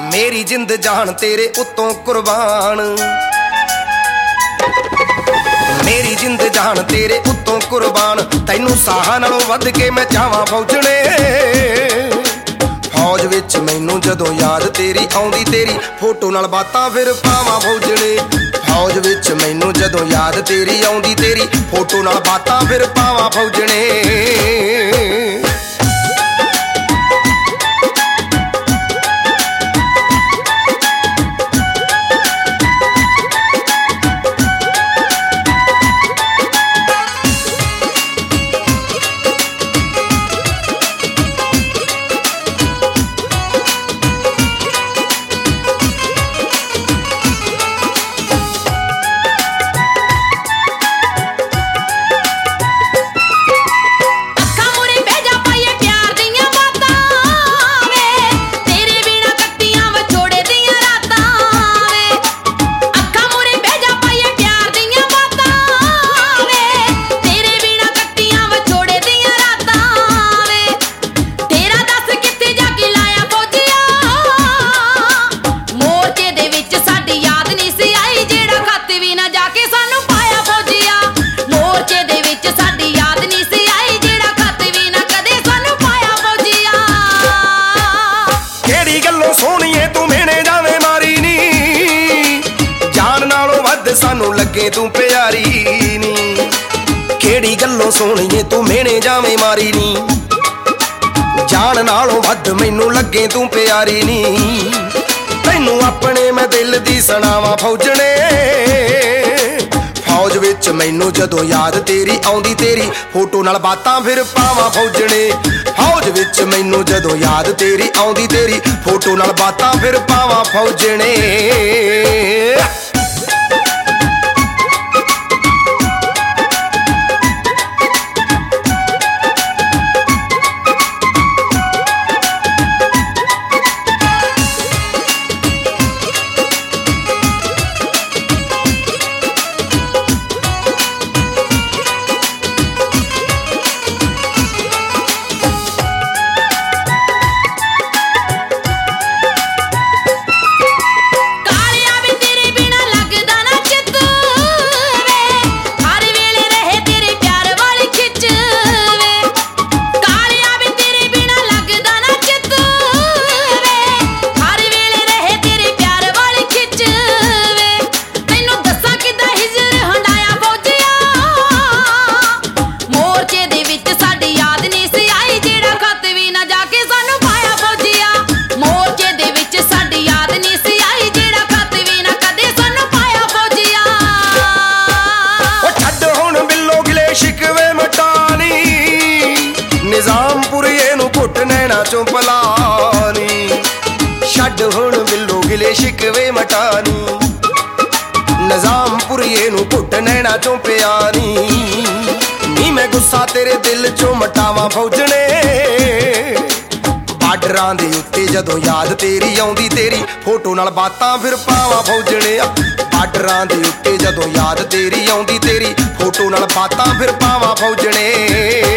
मेरी जिंद जान तेरे उत्तों कुर्बान, मेरी जिंद जान तेरे उत्तों कुर्बान। तैनू साहां नालों वध के मैं जावां फौजणे, फौज विच मैनू जदों याद तेरी आउंदी, तेरी फोटो नाल बातां फिर पावां फौजणे। फौज विच मैनू जदों याद तेरी आउंदी, तेरी फोटो नाल बातां फिर पावां फौजणे। सानू लगे तू प्यारी नी, केड़ी गल्लों सोहणीए तू मेने जावे मारी नी। जान नालों वध मैनू लगे तू प्यारी नी, तैनू अपने मैं दिल दी सुणावां फौजणे। फौज विच मैनू जदों याद तेरी आउंदी, तेरी फोटो नाल बातां फिर पावां फौजणे। फौज विच मैनू जदों याद तेरी आउंदी, तेरी फोटो नाल बातां फिर पावां फौजणे। चों पलानी छड्ड हुण बिल्लो गिले शिकवे मटानी, निजामपुरिए नूं घुट नैना चों प्यानी। नी मैं गुस्सा तेरे दिल चों मटावां फौजणे, बार्डरां दे उत्ते जदों याद तेरी आउंदी, तेरी फोटो नाल बातां फिर पावां फौजणे। बार्डरां दे उत्ते जदों याद तेरी आउंदी, तेरी फोटो नाल बातां फिर पावां फौजणे।